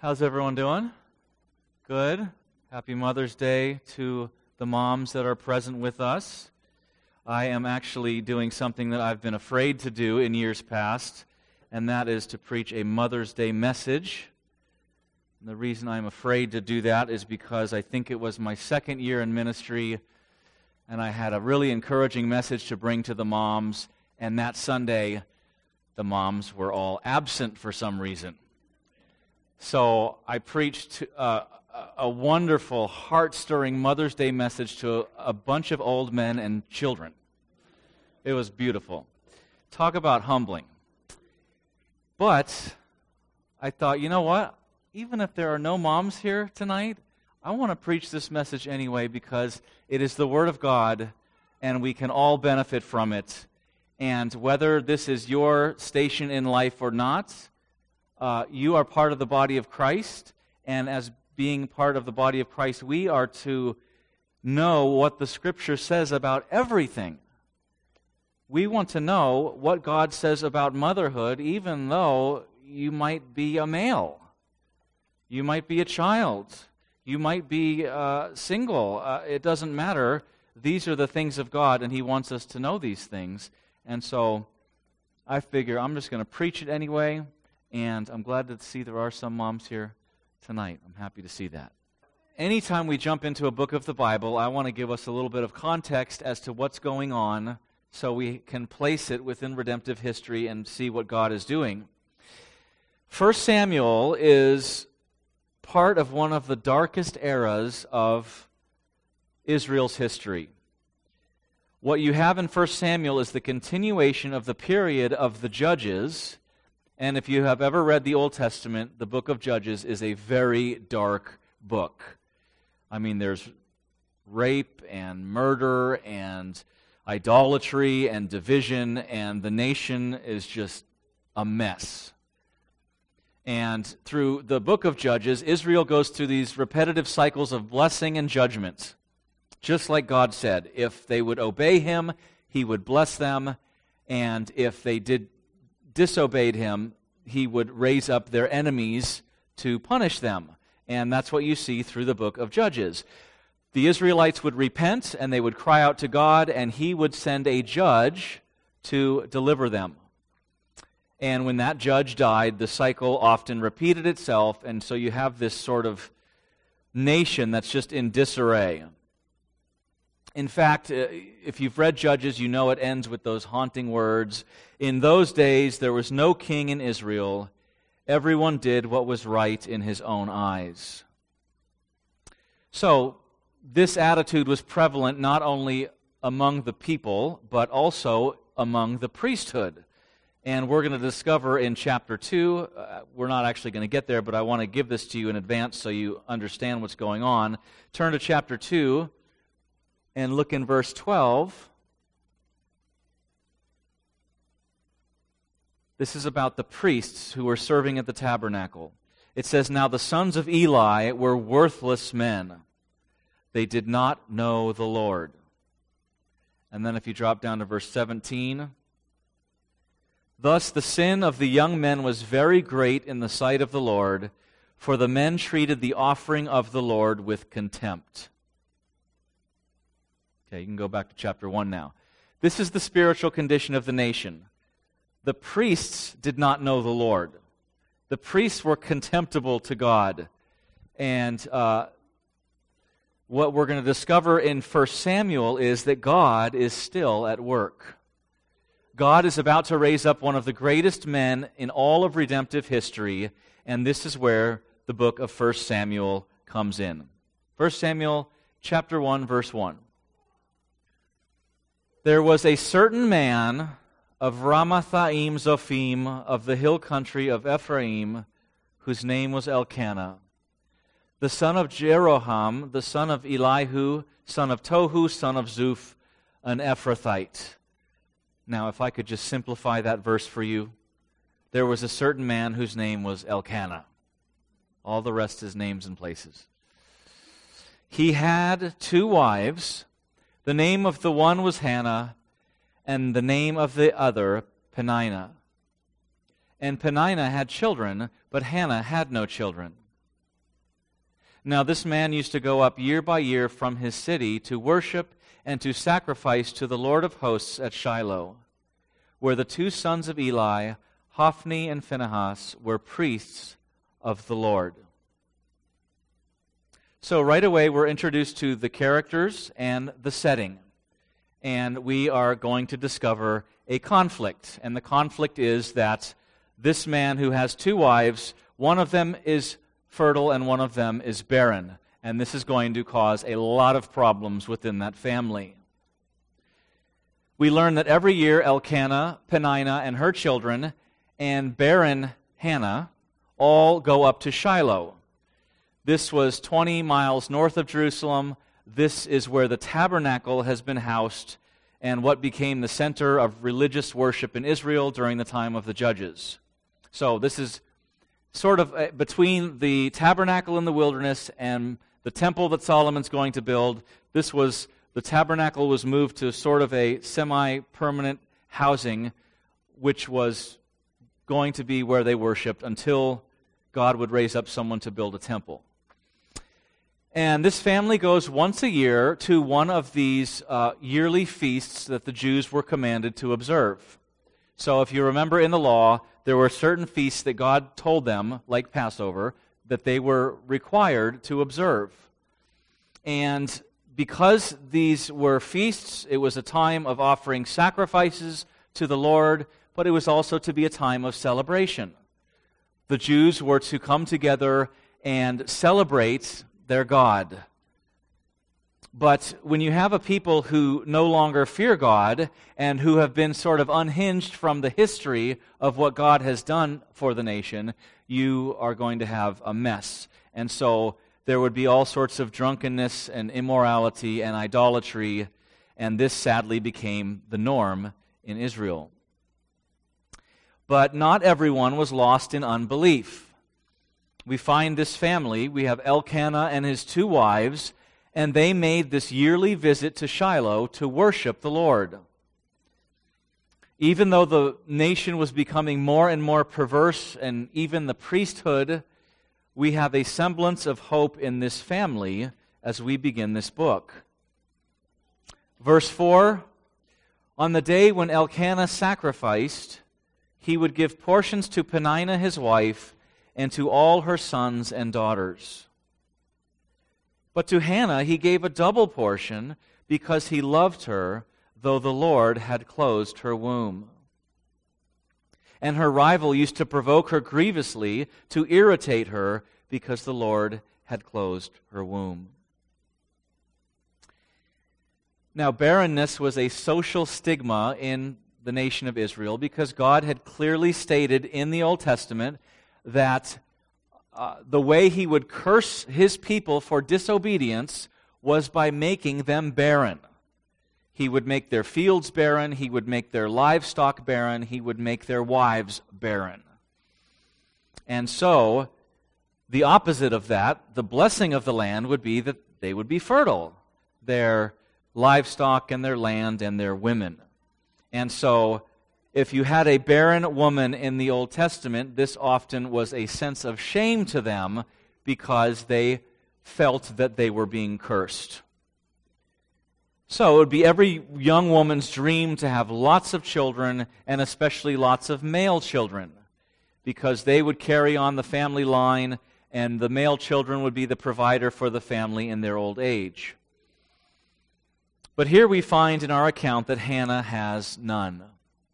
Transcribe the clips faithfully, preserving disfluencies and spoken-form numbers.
How's everyone doing? Good. Happy Mother's Day to the moms that are present with us. I am actually doing something that I've been afraid to do in years past, and that is to preach a Mother's Day message. And the reason I'm afraid to do that is because I think it was my second year in ministry, and I had a really encouraging message to bring to the moms, and that Sunday, the moms were all absent for some reason. So I preached uh, a wonderful, heart-stirring Mother's Day message to a bunch of old men and children. It was beautiful. Talk about humbling. But I thought, you know what? Even if there are no moms here tonight, I want to preach this message anyway because it is the Word of God, and we can all benefit from it. And whether this is your station in life or not, Uh, you are part of the body of Christ, and as being part of the body of Christ, we are to know what the Scripture says about everything. We want to know what God says about motherhood, even though you might be a male. You might be a child. You might be uh, single. Uh, it doesn't matter. These are the things of God, and He wants us to know these things. And so I figure I'm just going to preach it anyway. And I'm glad to see there are some moms here tonight. I'm happy to see that. Anytime we jump into a book of the Bible, I want to give us a little bit of context as to what's going on so we can place it within redemptive history and see what God is doing. First Samuel is part of one of the darkest eras of Israel's history. What you have in First Samuel is the continuation of the period of the Judges. And if you have ever read the Old Testament, the book of Judges is a very dark book. I mean, there's rape and murder and idolatry and division, and the nation is just a mess. And through the book of Judges, Israel goes through these repetitive cycles of blessing and judgment. Just like God said, if they would obey Him, He would bless them, and if they did disobeyed Him, He would raise up their enemies to punish them. And that's what you see through the book of Judges. The Israelites would repent, and they would cry out to God, and He would send a judge to deliver them. And when that judge died, the cycle often repeated itself, and so you have this sort of nation that's just in disarray. In fact, if you've read Judges, you know it ends with those haunting words. In those days, there was no king in Israel. Everyone did what was right in his own eyes. So, this attitude was prevalent not only among the people, but also among the priesthood. And we're going to discover in chapter two, uh, we're not actually going to get there, but I want to give this to you in advance so you understand what's going on. Turn to chapter two. And look in verse twelve. This is about the priests who were serving at the tabernacle. It says, "Now the sons of Eli were worthless men. They did not know the Lord." And then if you drop down to verse seventeen. "Thus the sin of the young men was very great in the sight of the Lord, for the men treated the offering of the Lord with contempt." Okay, you can go back to chapter one now. This is the spiritual condition of the nation. The priests did not know the Lord. The priests were contemptible to God. And uh, what we're going to discover in First Samuel is that God is still at work. God is about to raise up one of the greatest men in all of redemptive history, and this is where the book of First Samuel comes in. First Samuel chapter one, verse one. "There was a certain man of Ramathaim Zophim of the hill country of Ephraim, whose name was Elkanah, the son of Jeroham, the son of Elihu, son of Tohu, son of Zuph, an Ephrathite." Now, if I could just simplify that verse for you. There was a certain man whose name was Elkanah. All the rest is names and places. "He had two wives. The name of the one was Hannah, and the name of the other Peninnah. And Peninnah had children, but Hannah had no children. Now this man used to go up year by year from his city to worship and to sacrifice to the Lord of hosts at Shiloh, where the two sons of Eli, Hophni and Phinehas, were priests of the Lord. So right away we're introduced to the characters and the setting. And we are going to discover a conflict. And the conflict is that this man who has two wives, one of them is fertile and one of them is barren. And this is going to cause a lot of problems within that family. We learn that every year Elkanah, Peninnah, and her children, and barren Hannah all go up to Shiloh. This was twenty miles north of Jerusalem. This is where the tabernacle has been housed and what became the center of religious worship in Israel during the time of the Judges. So this is sort of between the tabernacle in the wilderness and the temple that Solomon's going to build. This was, the tabernacle was moved to sort of a semi-permanent housing, which was going to be where they worshiped until God would raise up someone to build a temple. And this family goes once a year to one of these uh, yearly feasts that the Jews were commanded to observe. So if you remember in the law, there were certain feasts that God told them, like Passover, that they were required to observe. And because these were feasts, it was a time of offering sacrifices to the Lord, but it was also to be a time of celebration. The Jews were to come together and celebrate their God. But when you have a people who no longer fear God and who have been sort of unhinged from the history of what God has done for the nation, you are going to have a mess. And so there would be all sorts of drunkenness and immorality and idolatry, and this sadly became the norm in Israel. But not everyone was lost in unbelief. We find this family, we have Elkanah and his two wives, and they made this yearly visit to Shiloh to worship the Lord. Even though the nation was becoming more and more perverse, and even the priesthood, we have a semblance of hope in this family as we begin this book. Verse four, on the day when Elkanah sacrificed, he would give portions to Peninnah his wife, and to all her sons and daughters. But to Hannah he gave a double portion, because he loved her, though the Lord had closed her womb. And her rival used to provoke her grievously, to irritate her, because the Lord had closed her womb. Now, barrenness was a social stigma in the nation of Israel, because God had clearly stated in the Old Testament that uh, the way he would curse his people for disobedience was by making them barren. He would make their fields barren, he would make their livestock barren, he would make their wives barren. And so, the opposite of that, the blessing of the land, would be that they would be fertile, their livestock and their land and their women. And so, if you had a barren woman in the Old Testament, this often was a sense of shame to them because they felt that they were being cursed. So it would be every young woman's dream to have lots of children, and especially lots of male children, because they would carry on the family line, and the male children would be the provider for the family in their old age. But here we find in our account that Hannah has none.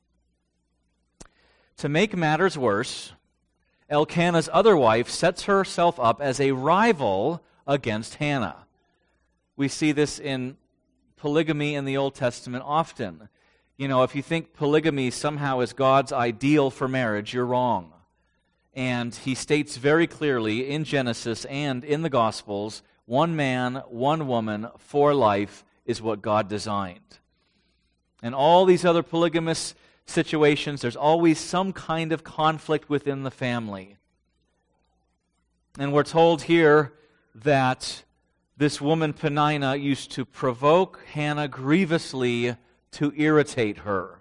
To make matters worse, Elkanah's other wife sets herself up as a rival against Hannah. We see this in polygamy in the Old Testament often. You know, if you think polygamy somehow is God's ideal for marriage, you're wrong. And he states very clearly in Genesis and in the Gospels, one man, one woman for life is what God designed. And all these other polygamous situations, there's always some kind of conflict within the family. And we're told here that this woman Peninnah used to provoke Hannah grievously to irritate her.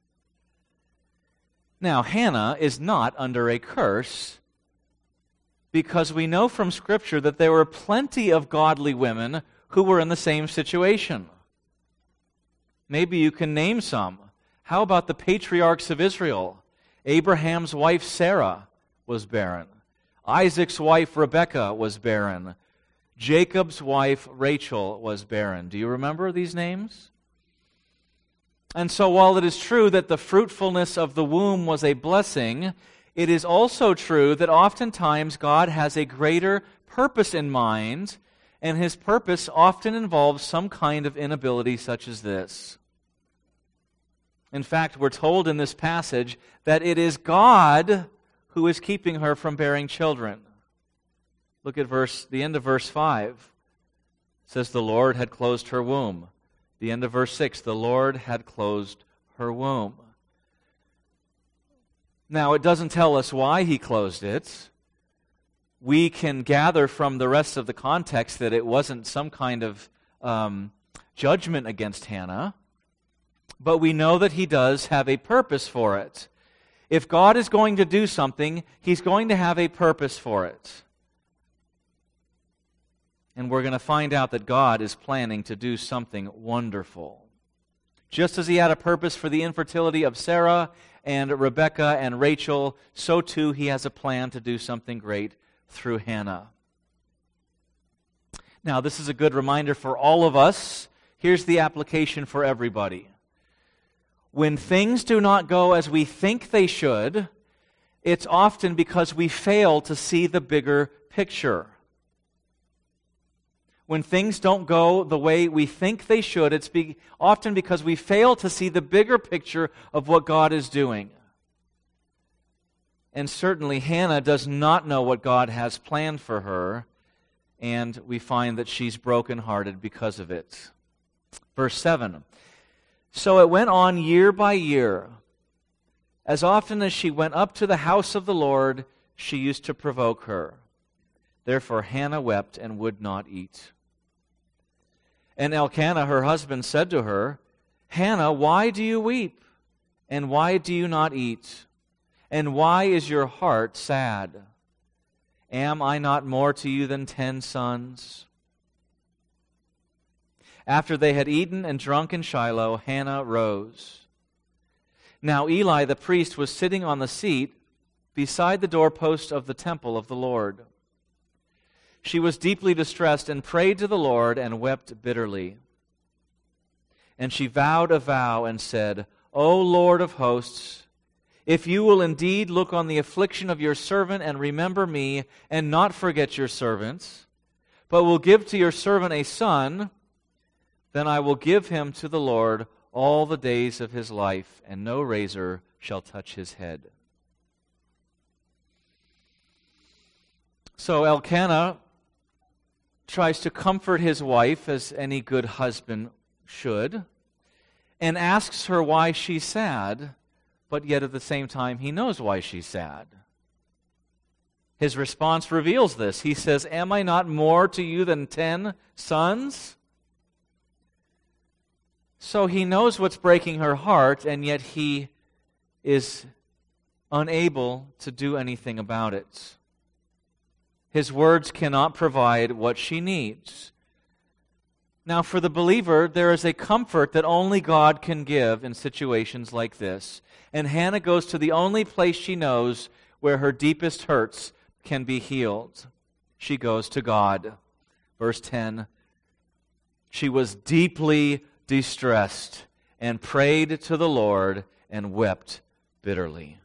Now, Hannah is not under a curse because we know from Scripture that there were plenty of godly women who were in the same situation. Maybe you can name some. How about the patriarchs of Israel? Abraham's wife Sarah was barren. Isaac's wife Rebekah was barren. Jacob's wife Rachel was barren. Do you remember these names? And so while it is true that the fruitfulness of the womb was a blessing, it is also true that oftentimes God has a greater purpose in mind, and His purpose often involves some kind of inability such as this. In fact, we're told in this passage that it is God who is keeping her from bearing children. Look at verse, the end of verse five. It says, the Lord had closed her womb. The end of verse six, the Lord had closed her womb. Now, it doesn't tell us why He closed it. We can gather from the rest of the context that it wasn't some kind of um, judgment against Hannah, but we know that He does have a purpose for it. If God is going to do something, He's going to have a purpose for it. And we're going to find out that God is planning to do something wonderful. Just as He had a purpose for the infertility of Sarah and Rebekah and Rachel, so too He has a plan to do something great through Hannah. Now, this is a good reminder for all of us. Here's the application for everybody. When things do not go as we think they should, it's often because we fail to see the bigger picture. When things don't go the way we think they should, it's be, often because we fail to see the bigger picture of what God is doing. And certainly Hannah does not know what God has planned for her, and we find that she's brokenhearted because of it. Verse seven. So it went on year by year. As often as she went up to the house of the Lord, she used to provoke her. Therefore Hannah wept and would not eat. And Elkanah, her husband, said to her, Hannah, why do you weep? And why do you not eat? And why is your heart sad? Am I not more to you than ten sons? After they had eaten and drunk in Shiloh, Hannah rose. Now Eli the priest was sitting on the seat beside the doorpost of the temple of the Lord. She was deeply distressed and prayed to the Lord and wept bitterly. And she vowed a vow and said, O Lord of hosts, if you will indeed look on the affliction of your servant and remember me and not forget your servants, but will give to your servant a son, then I will give him to the Lord all the days of his life, and no razor shall touch his head. So Elkanah tries to comfort his wife, as any good husband should, and asks her why she's sad, but yet at the same time he knows why she's sad. His response reveals this. He says, Am I not more to you than ten sons? So he knows what's breaking her heart, and yet he is unable to do anything about it. His words cannot provide what she needs. Now, for the believer, there is a comfort that only God can give in situations like this. And Hannah goes to the only place she knows where her deepest hurts can be healed. She goes to God. Verse ten, she was deeply distressed and prayed to the Lord and wept bitterly.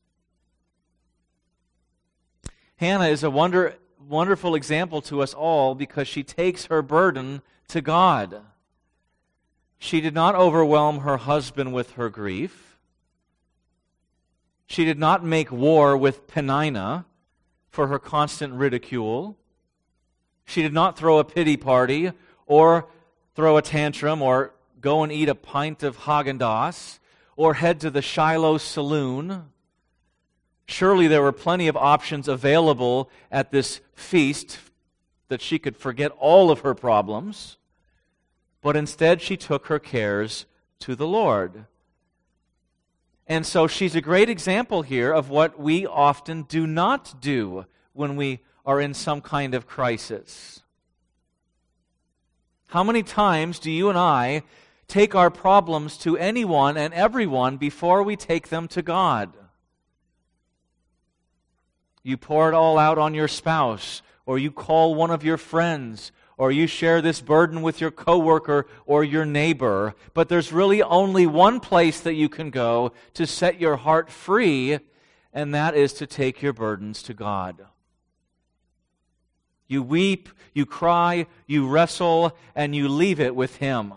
Hannah is a wonder, wonderful example to us all because she takes her burden to God. She did not overwhelm her husband with her grief. She did not make war with Peninnah for her constant ridicule. She did not throw a pity party or throw a tantrum or go and eat a pint of Haagen-Dazs or head to the Shiloh saloon. Surely there were plenty of options available at this feast that she could forget all of her problems. But instead she took her cares to the Lord. And so she's a great example here of what we often do not do when we are in some kind of crisis? How many times do you and I take our problems to anyone and everyone before we take them to God? You pour it all out on your spouse, or you call one of your friends, or you share this burden with your coworker or your neighbor. But there's really only one place that you can go to set your heart free, and that is to take your burdens to God. You weep, you cry, you wrestle, and you leave it with Him.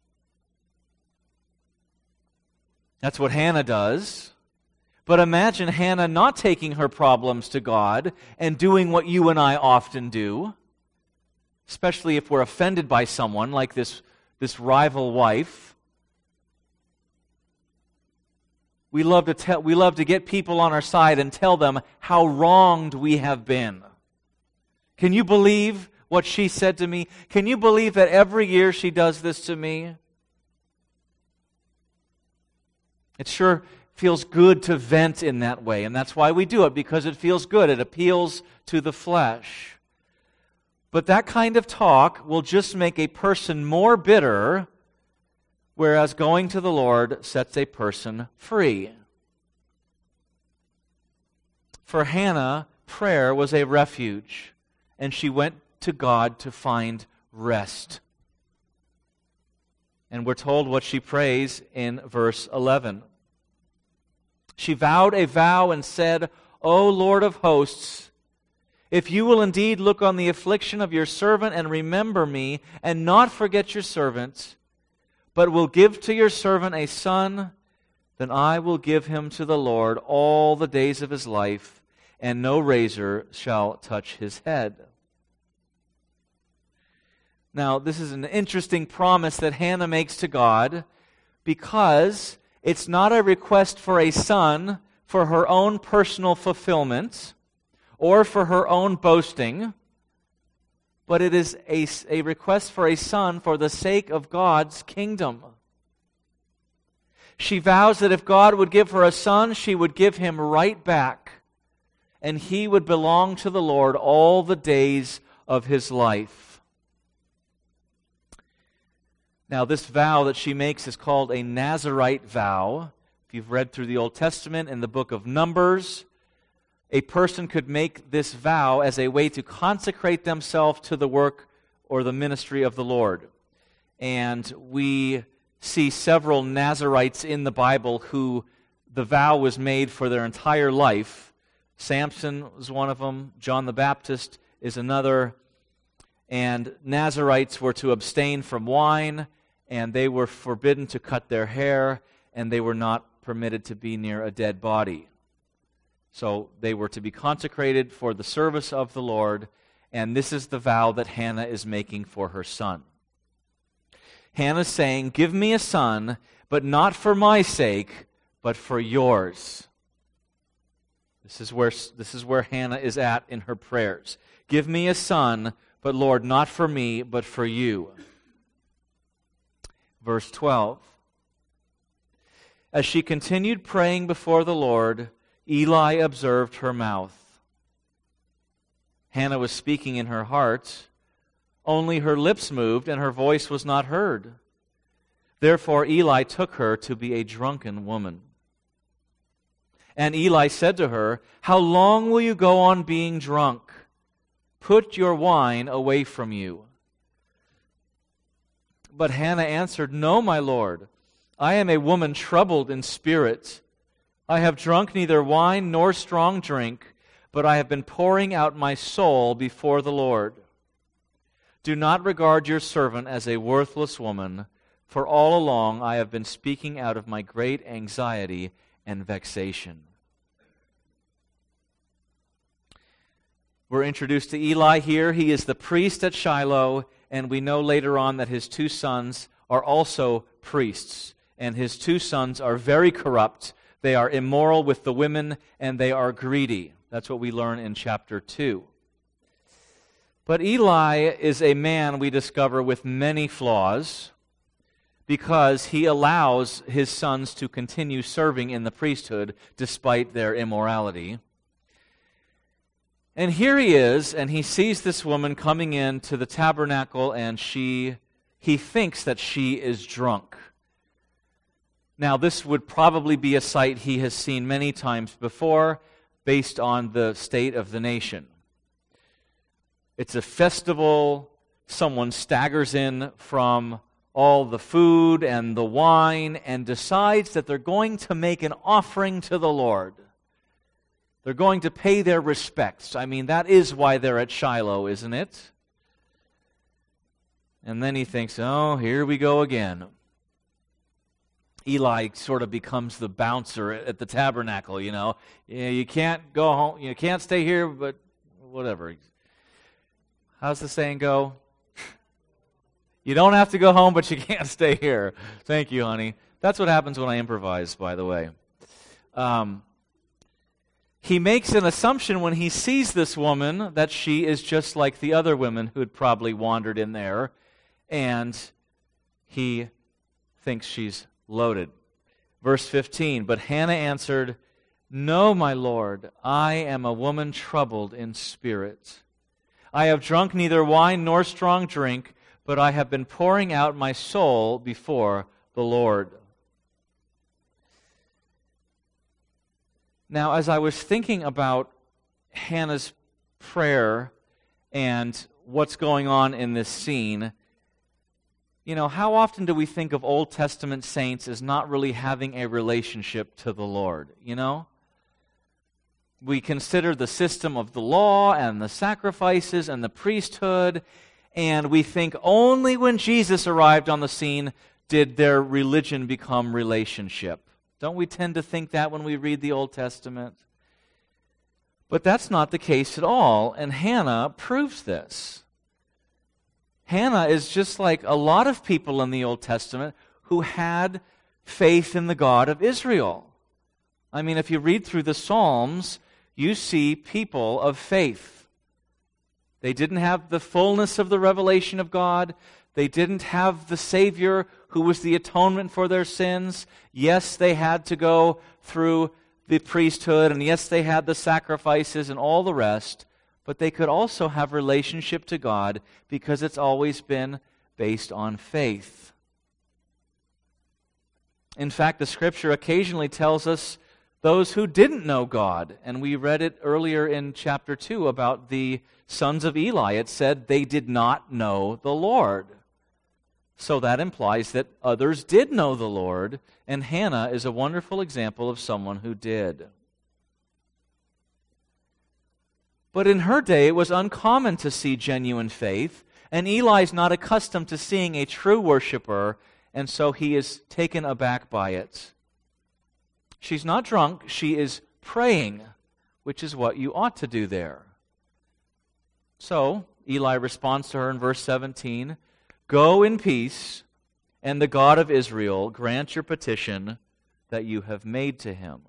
That's what Hannah does. But imagine Hannah not taking her problems to God and doing what you and I often do, especially if we're offended by someone like this, this rival wife. We love to tell, we love to get people on our side and tell them how wronged we have been. Can you believe what she said to me? Can you believe that every year she does this to me? It sure feels good to vent in that way, and that's why we do it, because it feels good. It appeals to the flesh. But that kind of talk will just make a person more bitter, whereas going to the Lord sets a person free. For Hannah, prayer was a refuge, and she went to God to find rest. And we're told what she prays in verse eleven. She vowed a vow and said, O Lord of hosts, if you will indeed look on the affliction of your servant and remember me, and not forget your servant, but will give to your servant a son, then I will give him to the Lord all the days of his life, and no razor shall touch his head. Now, this is an interesting promise that Hannah makes to God, because it's not a request for a son for her own personal fulfillment or for her own boasting, but it is a, a request for a son for the sake of God's kingdom. She vows that if God would give her a son, she would give him right back, and he would belong to the Lord all the days of his life. Now, this vow that she makes is called a Nazirite vow. If you've read through the Old Testament in the book of Numbers, a person could make this vow as a way to consecrate themselves to the work or the ministry of the Lord. And we see several Nazirites in the Bible who the vow was made for their entire life. Samson was one of them. John the Baptist is another. And Nazirites were to abstain from wine, and they were forbidden to cut their hair, and they were not permitted to be near a dead body. So they were to be consecrated for the service of the Lord, and this is the vow that Hannah is making for her son. Hannah's saying, give me a son, but not for my sake, but for yours. This is where, this is where Hannah is at in her prayers. Give me a son, but Lord, not for me, but for you. Verse twelve. As she continued praying before the Lord, Eli observed her mouth. Hannah was speaking in her heart. Only her lips moved, and her voice was not heard. Therefore Eli took her to be a drunken woman. And Eli said to her, how long will you go on being drunk? Put your wine away from you. But Hannah answered, no, my Lord, I am a woman troubled in spirit. I have drunk neither wine nor strong drink, but I have been pouring out my soul before the Lord. Do not regard your servant as a worthless woman, for all along I have been speaking out of my great anxiety and vexation. We're introduced to Eli here. He is the priest at Shiloh, and we know later on that his two sons are also priests. And his two sons are very corrupt. They are immoral with the women, and they are greedy. That's what we learn in chapter two. But Eli is a man, we discover, with many flaws, because he allows his sons to continue serving in the priesthood despite their immorality. And here he is, and he sees this woman coming into the tabernacle, and she, he thinks that she is drunk. Now, this would probably be a sight he has seen many times before, based on the state of the nation. It's a festival. Someone staggers in from all the food and the wine and decides that they're going to make an offering to the Lord. They're going to pay their respects. I mean, that is why they're at Shiloh, isn't it? And then he thinks, oh, here we go again. Eli sort of becomes the bouncer at the tabernacle, you know. Yeah, you can't go home, you can't stay here, but whatever. How's the saying go? You don't have to go home, but you can't stay here. Thank you, honey. That's what happens when I improvise, by the way. Um, he makes an assumption when he sees this woman that she is just like the other women who had probably wandered in there, and he thinks she's loaded. Verse fifteen, but Hannah answered, "No, my Lord, I am a woman troubled in spirit. I have drunk neither wine nor strong drink, but I have been pouring out my soul before the Lord." Now, as I was thinking about Hannah's prayer and what's going on in this scene, you know, how often do we think of Old Testament saints as not really having a relationship to the Lord, you know? We consider the system of the law and the sacrifices and the priesthood, and we think only when Jesus arrived on the scene did their religion become relationship. Don't we tend to think that when we read the Old Testament? But that's not the case at all, and Hannah proves this. Hannah is just like a lot of people in the Old Testament who had faith in the God of Israel. I mean, if you read through the Psalms, you see people of faith. They didn't have the fullness of the revelation of God. They didn't have the Savior who was the atonement for their sins. Yes, they had to go through the priesthood, and yes, they had the sacrifices and all the rest, but they could also have relationship to God because it's always been based on faith. In fact, the Scripture occasionally tells us those who didn't know God, and we read it earlier in chapter two about the sons of Eli. It said they did not know the Lord. So that implies that others did know the Lord, and Hannah is a wonderful example of someone who did. But in her day, it was uncommon to see genuine faith, and Eli's not accustomed to seeing a true worshiper, and so he is taken aback by it. She's not drunk, she is praying, which is what you ought to do there. So, Eli responds to her in verse seventeen, "Go in peace, and the God of Israel grant your petition that you have made to him."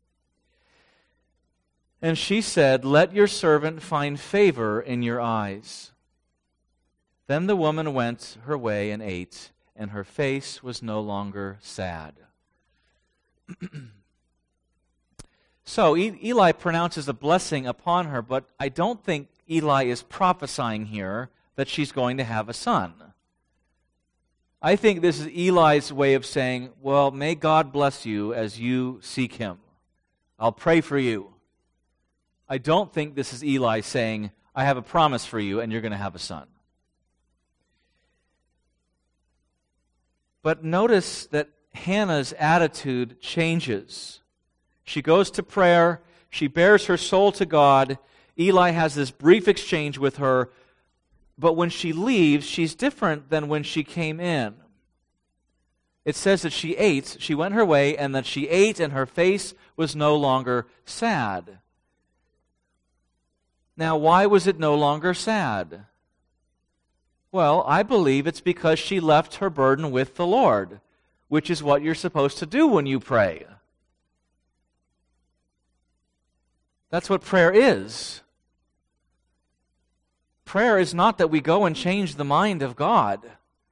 And she said, "Let your servant find favor in your eyes." Then the woman went her way and ate, and her face was no longer sad. So Eli pronounces a blessing upon her, but I don't think Eli is prophesying here that she's going to have a son. I think this is Eli's way of saying, well, may God bless you as you seek him. I'll pray for you. I don't think this is Eli saying, I have a promise for you and you're going to have a son. But notice that Hannah's attitude changes. She goes to prayer. She bears her soul to God. Eli has this brief exchange with her. But when she leaves, she's different than when she came in. It says that she ate, she went her way, and that she ate, and her face was no longer sad. Now, why was it no longer sad? Well, I believe it's because she left her burden with the Lord, which is what you're supposed to do when you pray. That's what prayer is. Prayer is not that we go and change the mind of God.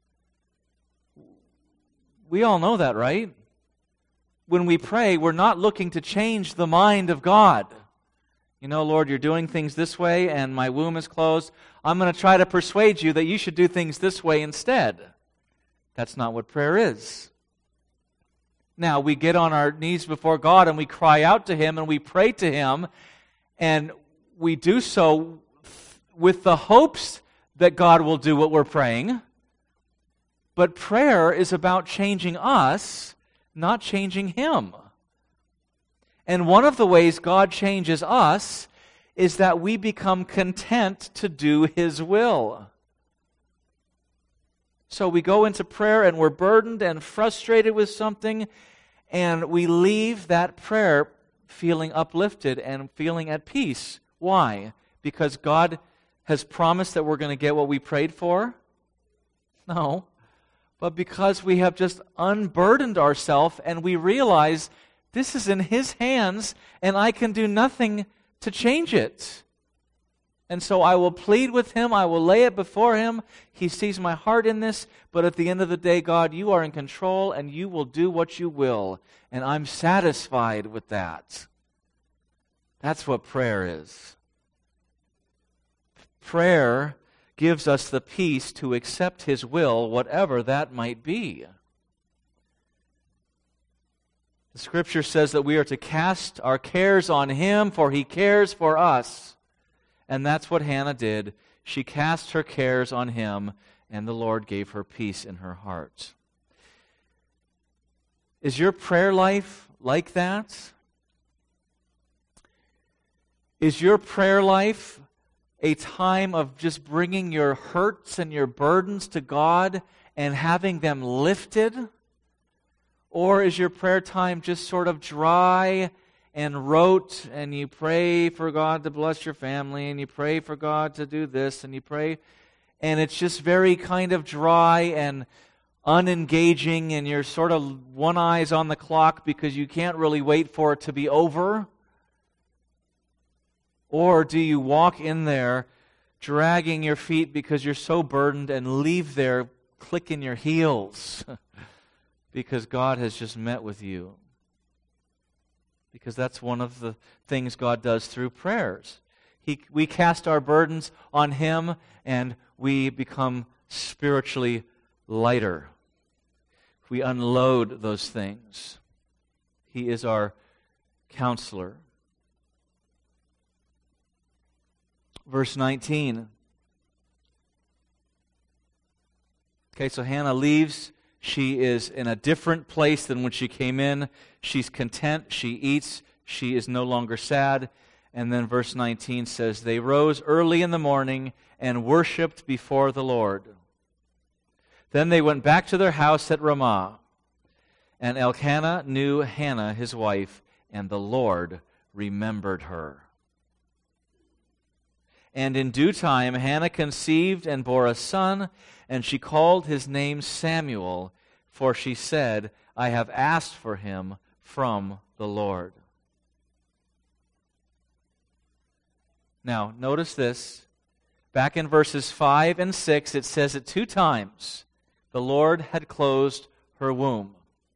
We all know that, right? When we pray, we're not looking to change the mind of God. You know, Lord, you're doing things this way and my womb is closed. I'm going to try to persuade you that you should do things this way instead. That's not what prayer is. Now, we get on our knees before God and we cry out to Him and we pray to Him, and we do so with the hopes that God will do what we're praying. But prayer is about changing us, not changing Him. And one of the ways God changes us is that we become content to do His will. So we go into prayer and we're burdened and frustrated with something, and we leave that prayer feeling uplifted and feeling at peace. Why? Because God has promised that we're going to get what we prayed for? No. But because we have just unburdened ourselves and we realize this is in His hands and I can do nothing to change it. And so I will plead with Him, I will lay it before Him. He sees my heart in this, but at the end of the day, God, you are in control and you will do what you will. And I'm satisfied with that. That's what prayer is. Prayer gives us the peace to accept His will, whatever that might be. The Scripture says that we are to cast our cares on Him, for He cares for us. And that's what Hannah did. She cast her cares on Him, and the Lord gave her peace in her heart. Is your prayer life like that? Is your prayer life a time of just bringing your hurts and your burdens to God and having them lifted? Or is your prayer time just sort of dry and rote, and you pray for God to bless your family, and you pray for God to do this, and you pray, and it's just very kind of dry and unengaging, and you're sort of one eye's on the clock because you can't really wait for it to be over? Or do you walk in there dragging your feet because you're so burdened and leave there clicking your heels because God has just met with you? Because that's one of the things God does through prayers. He, we cast our burdens on Him and we become spiritually lighter. We unload those things. He is our counselor. Verse nineteen. Okay, so Hannah leaves. She is in a different place than when she came in. She's content. She eats. She is no longer sad. And then verse nineteen says, they rose early in the morning and worshipped before the Lord. Then they went back to their house at Ramah. And Elkanah knew Hannah, his wife, and the Lord remembered her. And in due time Hannah conceived and bore a son, and she called his name Samuel, for she said, I have asked for him from the Lord. Now, notice this. Back in verses five and six, it says it two times. The Lord had closed her womb.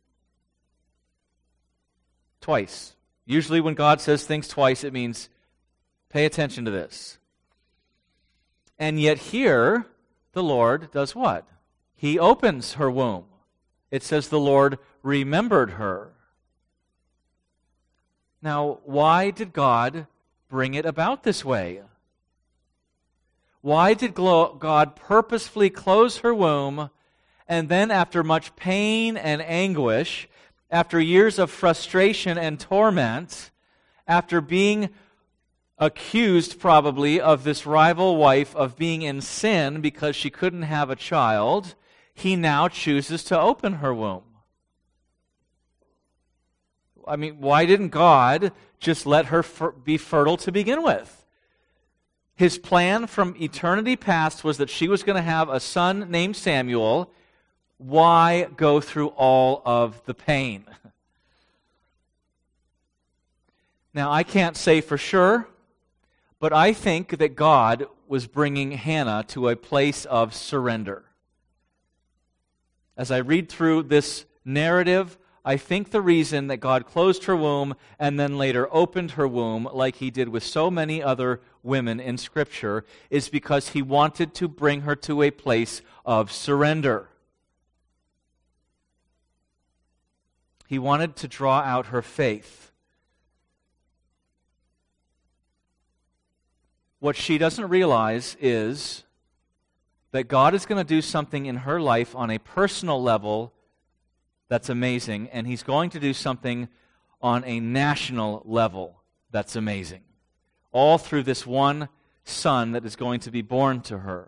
Twice. Usually when God says things twice, it means pay attention to this. And yet here, the Lord does what? He opens her womb. It says the Lord remembered her. Now, why did God bring it about this way? Why did God purposefully close her womb, and then after much pain and anguish, after years of frustration and torment, after being accused probably of this rival wife of being in sin because she couldn't have a child, he now chooses to open her womb? I mean, why didn't God just let her fer- be fertile to begin with? His plan from eternity past was that she was going to have a son named Samuel. Why go through all of the pain? Now, I can't say for sure, but I think that God was bringing Hannah to a place of surrender. As I read through this narrative, I think the reason that God closed her womb and then later opened her womb, like he did with so many other women in Scripture, is because he wanted to bring her to a place of surrender. He wanted to draw out her faith. What she doesn't realize is that God is going to do something in her life on a personal level that's amazing, and he's going to do something on a national level that's amazing. All through this one son that is going to be born to her.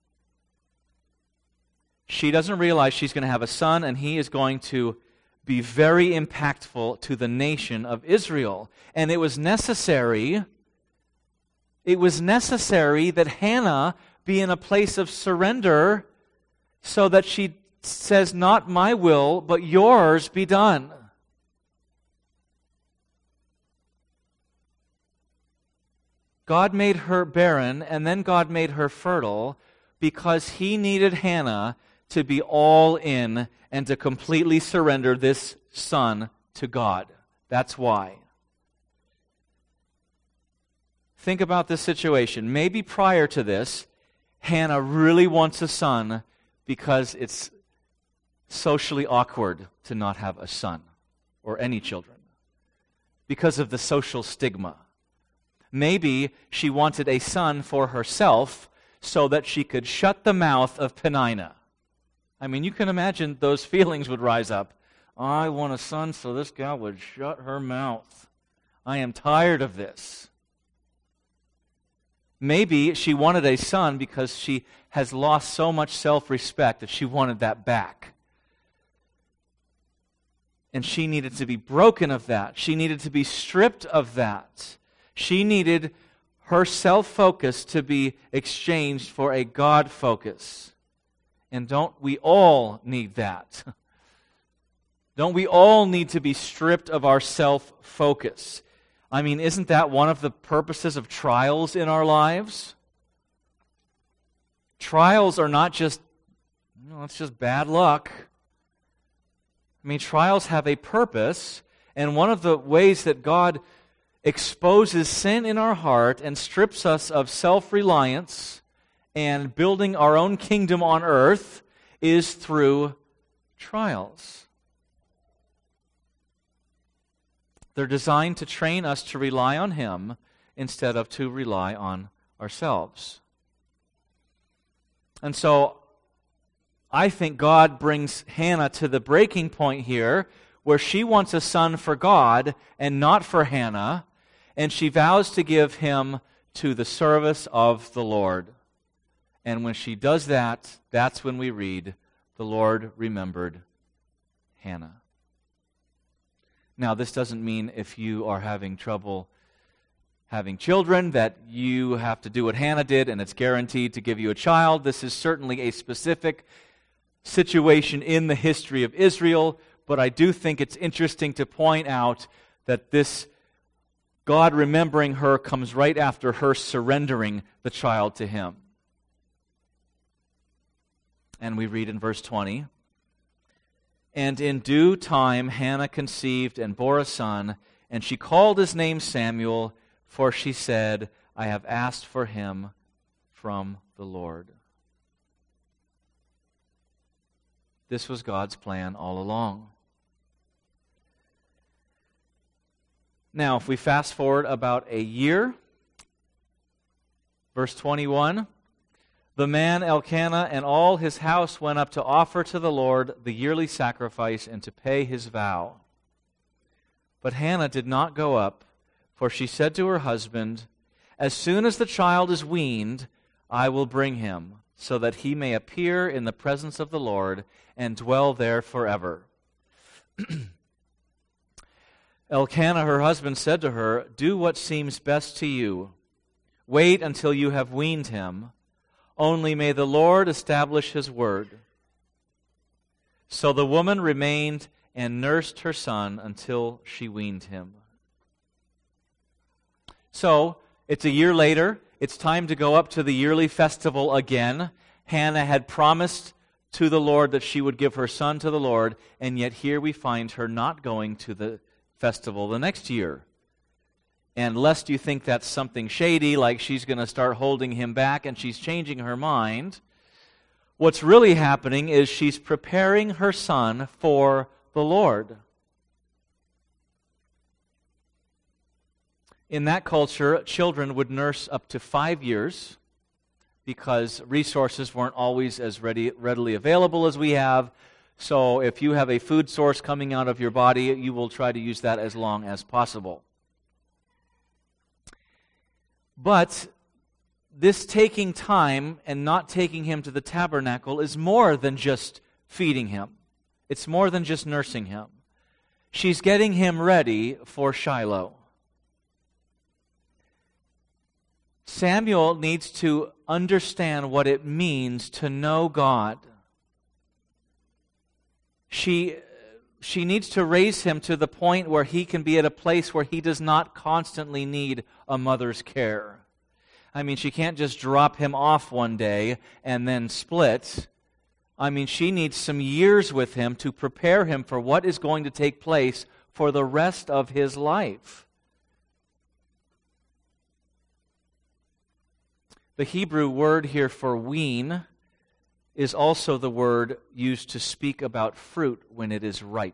She doesn't realize she's going to have a son, and he is going to be very impactful to the nation of Israel. And it was necessary, it was necessary that Hannah be in a place of surrender so that she says, not my will, but yours be done. God made her barren, and then God made her fertile because he needed Hannah to be all in and to completely surrender this son to God. That's why. Think about this situation. Maybe prior to this, Hannah really wants a son because it's socially awkward to not have a son or any children because of the social stigma. Maybe she wanted a son for herself so that she could shut the mouth of Peninnah. I mean, you can imagine those feelings would rise up. I want a son so this gal would shut her mouth. I am tired of this. Maybe she wanted a son because she has lost so much self-respect that she wanted that back. And she needed to be broken of that. She needed to be stripped of that. She needed her self-focus to be exchanged for a God focus. And don't we all need that? Don't we all need to be stripped of our self-focus? I mean, isn't that one of the purposes of trials in our lives? Trials are not just, you know, it's just bad luck. I mean, trials have a purpose, and one of the ways that God exposes sin in our heart and strips us of self-reliance and building our own kingdom on earth is through trials. They're designed to train us to rely on Him instead of to rely on ourselves. And so, I think God brings Hannah to the breaking point here where she wants a son for God and not for Hannah, and she vows to give him to the service of the Lord. And when she does that, that's when we read, the Lord remembered Hannah. Now, this doesn't mean if you are having trouble having children that you have to do what Hannah did and it's guaranteed to give you a child. This is certainly a specific situation in the history of Israel, but I do think it's interesting to point out that this God remembering her comes right after her surrendering the child to Him. And we read in verse twenty, "And in due time Hannah conceived and bore a son, and she called his name Samuel, for she said, I have asked for him from the Lord." This was God's plan all along. Now, if we fast forward about a year, verse twenty-one, "The man Elkanah and all his house went up to offer to the Lord the yearly sacrifice and to pay his vow. But Hannah did not go up, for she said to her husband, As soon as the child is weaned, I will bring him, so that he may appear in the presence of the Lord and dwell there forever." Elkanah, her husband, said to her, "Do what seems best to you. Wait until you have weaned him. Only may the Lord establish His word." So the woman remained and nursed her son until she weaned him. So, it's a year later. It's time to go up to the yearly festival again. Hannah had promised to the Lord that she would give her son to the Lord, and yet here we find her not going to the festival the next year. And lest you think that's something shady, like she's going to start holding him back and she's changing her mind, what's really happening is she's preparing her son for the Lord. In that culture, children would nurse up to five years because resources weren't always as ready, readily available as we have. So if you have a food source coming out of your body, you will try to use that as long as possible. But this taking time and not taking him to the tabernacle is more than just feeding him. It's more than just nursing him. She's getting him ready for Shiloh. Samuel needs to understand what it means to know God. She, she needs to raise him to the point where he can be at a place where he does not constantly need a mother's care. I mean, she can't just drop him off one day and then split. I mean, she needs some years with him to prepare him for what is going to take place for the rest of his life. The Hebrew word here for wean is also the word used to speak about fruit when it is ripe.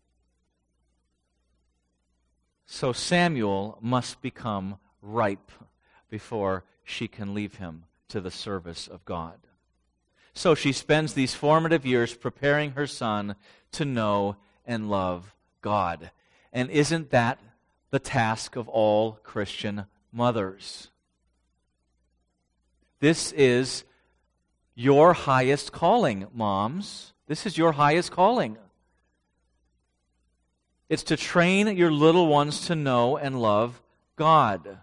So Samuel must become ripe before she can leave him to the service of God. So she spends these formative years preparing her son to know and love God. And isn't that the task of all Christian mothers? This is your highest calling, moms. This is your highest calling. It's to train your little ones to know and love God.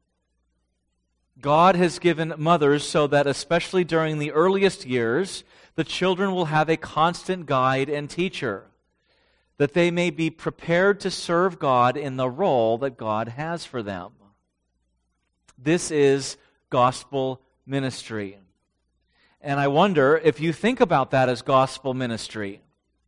God has given mothers so that, especially during the earliest years, the children will have a constant guide and teacher, that they may be prepared to serve God in the role that God has for them. This is gospel ministry. And I wonder if you think about that as gospel ministry.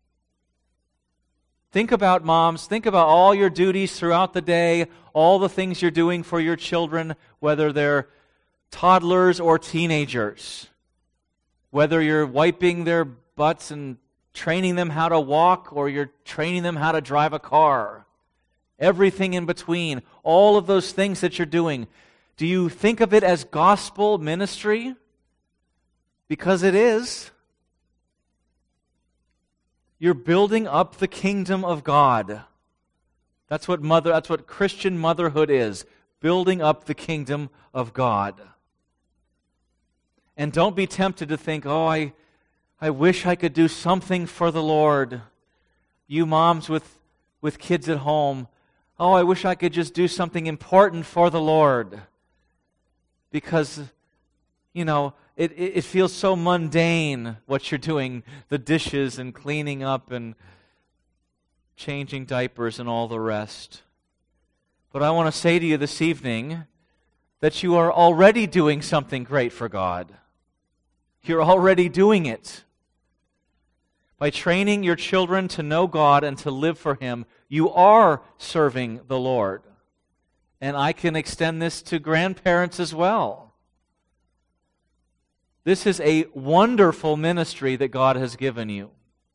Think about moms, think about all your duties throughout the day, all the things you're doing for your children, whether they're toddlers or teenagers, whether you're wiping their butts and training them how to walk or you're training them how to drive a car, everything in between, all of those things that you're doing. Do you think of it as gospel ministry? Because it is. You're building up the kingdom of God. That's what mother, that's what Christian motherhood is, building up the kingdom of God. And don't be tempted to think, oh, I, I wish I could do something for the Lord. You moms with, with kids at home, oh, I wish I could just do something important for the Lord. Because, you know, it, it, it feels so mundane what you're doing, the dishes and cleaning up and changing diapers and all the rest. But I want to say to you this evening that you are already doing something great for God. You're already doing it. By training your children to know God and to live for Him, you are serving the Lord. And I can extend this to grandparents as well. This is a wonderful ministry that God has given you.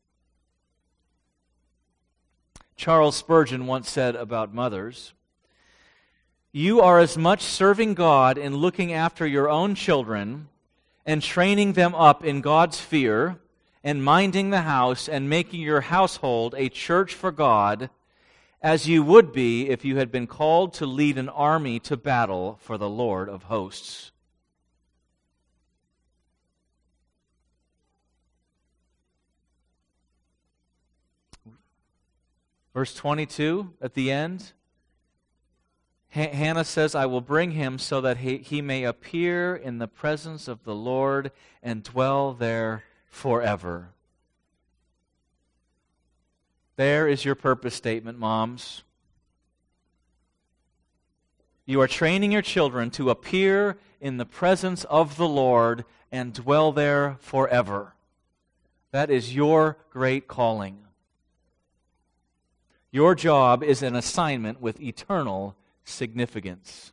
Charles Spurgeon once said about mothers, "You are as much serving God in looking after your own children and training them up in God's fear and minding the house and making your household a church for God as you would be if you had been called to lead an army to battle for the Lord of hosts." Verse twenty-two at the end, H- Hannah says, "I will bring him so that he, he may appear in the presence of the Lord and dwell there forever." There is your purpose statement, moms. You are training your children to appear in the presence of the Lord and dwell there forever. That is your great calling. Your job is an assignment with eternal significance.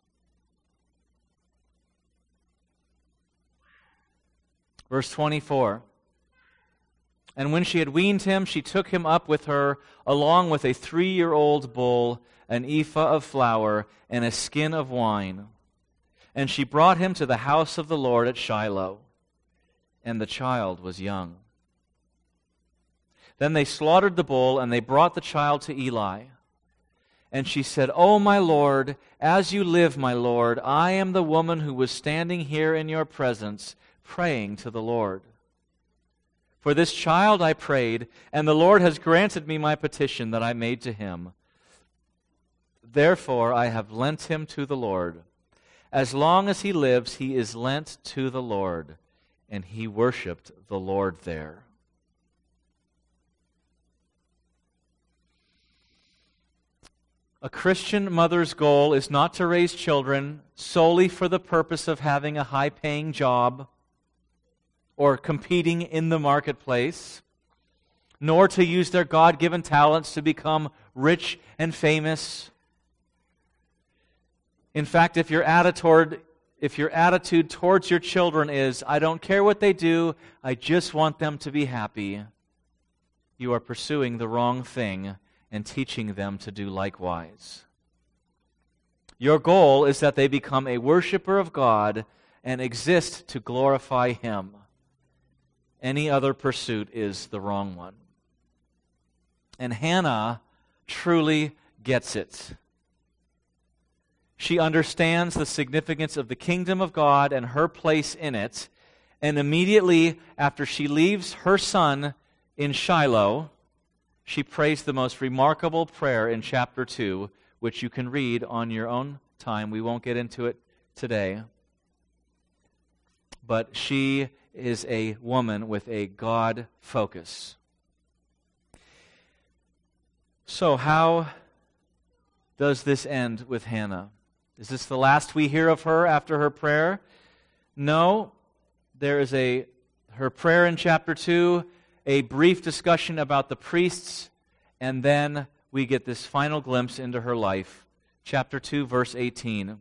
Verse twenty-four. And when she had weaned him, she took him up with her, along with a three-year-old bull, an ephah of flour, and a skin of wine. And she brought him to the house of the Lord at Shiloh. And the child was young. Then they slaughtered the bull, and they brought the child to Eli. And she said, "O my Lord, as you live, my Lord, I am the woman who was standing here in your presence, praying to the Lord. For this child I prayed, and the Lord has granted me my petition that I made to him. Therefore I have lent him to the Lord. As long as he lives, he is lent to the Lord." And he worshipped the Lord there. A Christian mother's goal is not to raise children solely for the purpose of having a high-paying job or competing in the marketplace, nor to use their God-given talents to become rich and famous. In fact, if your attitude, if your attitude towards your children is, "I don't care what they do, I just want them to be happy," you are pursuing the wrong thing and teaching them to do likewise. Your goal is that they become a worshiper of God and exist to glorify Him. Any other pursuit is the wrong one. And Hannah truly gets it. She understands the significance of the kingdom of God and her place in it, and immediately after she leaves her son in Shiloh, she prays the most remarkable prayer in chapter two, which you can read on your own time. We won't get into it today. But she is a woman with a God focus. So how does this end with Hannah? Is this the last we hear of her after her prayer? No. There is a her prayer in chapter two, a brief discussion about the priests, and then we get this final glimpse into her life. Chapter two, verse eighteen.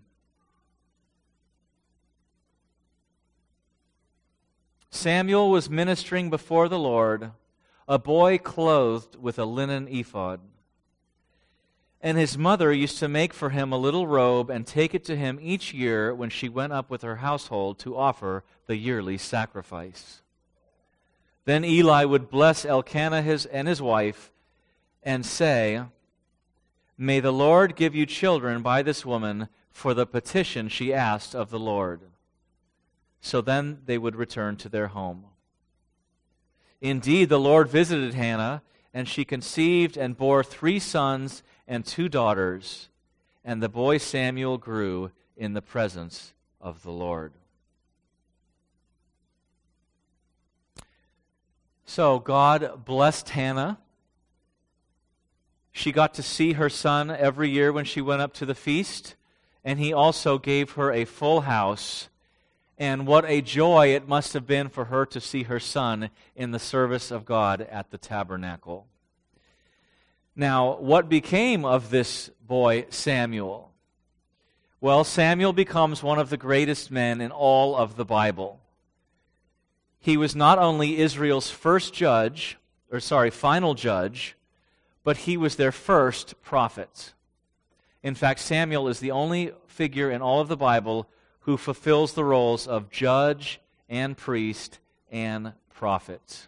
Samuel was ministering before the Lord, a boy clothed with a linen ephod. And his mother used to make for him a little robe and take it to him each year when she went up with her household to offer the yearly sacrifice. Then Eli would bless Elkanah his, and his wife and say, "May the Lord give you children by this woman for the petition she asked of the Lord." So then they would return to their home. Indeed, the Lord visited Hannah, and she conceived and bore three sons and two daughters, and the boy Samuel grew in the presence of the Lord. So God blessed Hannah. She got to see her son every year when she went up to the feast, and he also gave her a full house. And what a joy it must have been for her to see her son in the service of God at the tabernacle. Now, what became of this boy Samuel? Well, Samuel becomes one of the greatest men in all of the Bible. He was not only Israel's first judge, or sorry, final judge, but he was their first prophet. In fact, Samuel is the only figure in all of the Bible who fulfills the roles of judge and priest and prophet.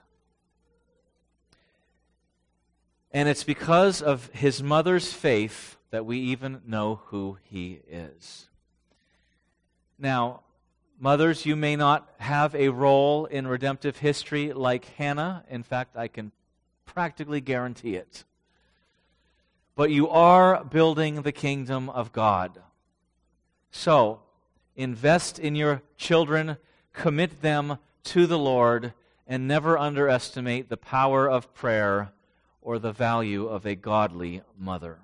And it's because of his mother's faith that we even know who he is. Now, mothers, you may not have a role in redemptive history like Hannah. In fact, I can practically guarantee it. But you are building the kingdom of God. So, invest in your children, commit them to the Lord, and never underestimate the power of prayer or the value of a godly mother.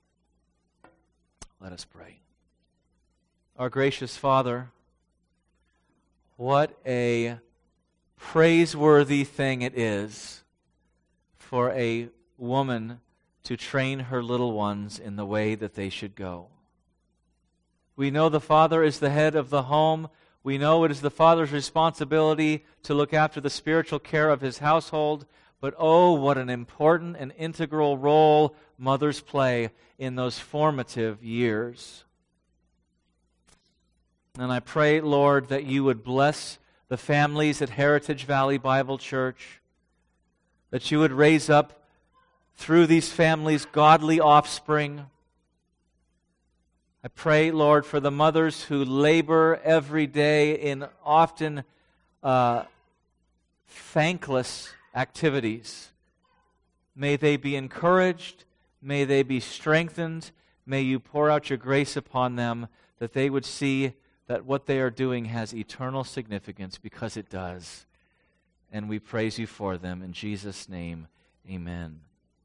Let us pray. Our gracious Father, what a praiseworthy thing it is for a woman to train her little ones in the way that they should go. We know the father is the head of the home. We know it is the father's responsibility to look after the spiritual care of his household. But oh, what an important and integral role mothers play in those formative years. And I pray, Lord, that you would bless the families at Heritage Valley Bible Church, that you would raise up through these families godly offspring. I pray, Lord, for the mothers who labor every day in often uh, thankless activities. May they be encouraged. May they be strengthened. May you pour out your grace upon them, that they would see that what they are doing has eternal significance, because it does. And we praise you for them. In Jesus' name, amen.